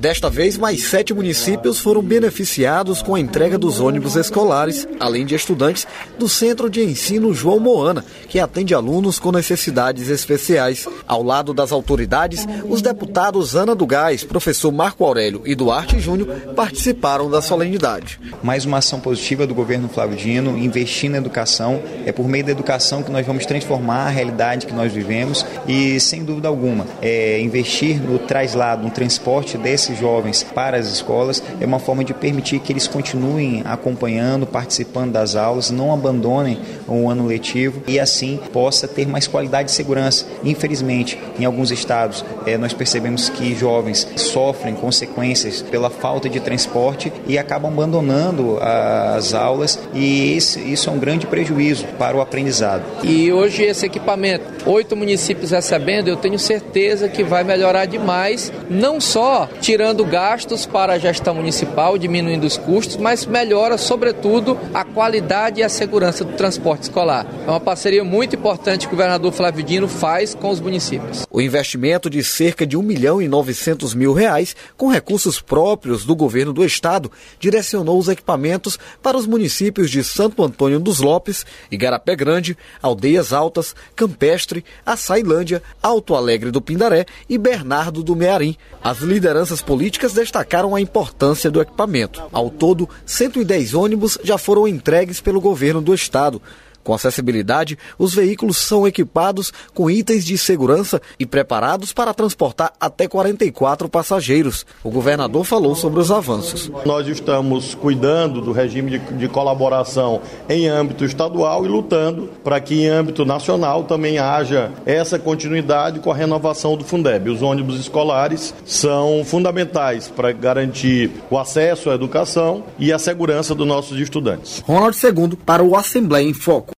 Desta vez, mais 7 municípios foram beneficiados com a entrega dos ônibus escolares, além de estudantes do Centro de Ensino João Moana, que atende alunos com necessidades especiais. Ao lado das autoridades, os deputados Ana do Gás, professor Marco Aurélio e Duarte Júnior participaram da solenidade. Mais uma ação positiva do governo Flávio Dino, investir na educação. É por meio da educação que nós vamos transformar a realidade que nós vivemos e, sem dúvida alguma, investir no traslado, no transporte desses jovens para as escolas é uma forma de permitir que eles continuem acompanhando, participando das aulas, não abandonem o ano letivo e assim possa ter mais qualidade de segurança. Infelizmente, em alguns estados, nós percebemos que jovens sofrem consequências pela falta de transporte e acabam abandonando as aulas e isso é um grande prejuízo para o aprendizado. E hoje esse equipamento, 8 municípios recebendo, eu tenho certeza que vai melhorar demais, não só tirando gastos para a gestão municipal, diminuindo os custos, mas melhora sobretudo a qualidade e a segurança do transporte escolar. É uma parceria muito importante que o governador Flávio Dino faz com os municípios. O investimento de cerca de R$1.900.000 com recursos próprios do governo do estado direcionou os equipamentos para os municípios de Santo Antônio dos Lopes, Igarapé Grande, Aldeias Altas, Campestre, Açailândia, Alto Alegre do Pindaré e Bernardo do Mearim. As lideranças políticas destacaram a importância do equipamento. Ao todo, 110 ônibus já foram entregues pelo governo do estado. Com acessibilidade, os veículos são equipados com itens de segurança e preparados para transportar até 44 passageiros. O governador falou sobre os avanços. Nós estamos cuidando do regime de colaboração em âmbito estadual e lutando para que em âmbito nacional também haja essa continuidade com a renovação do Fundeb. Os ônibus escolares são fundamentais para garantir o acesso à educação e a segurança dos nossos estudantes. Ronald II para o Assembleia em Foco.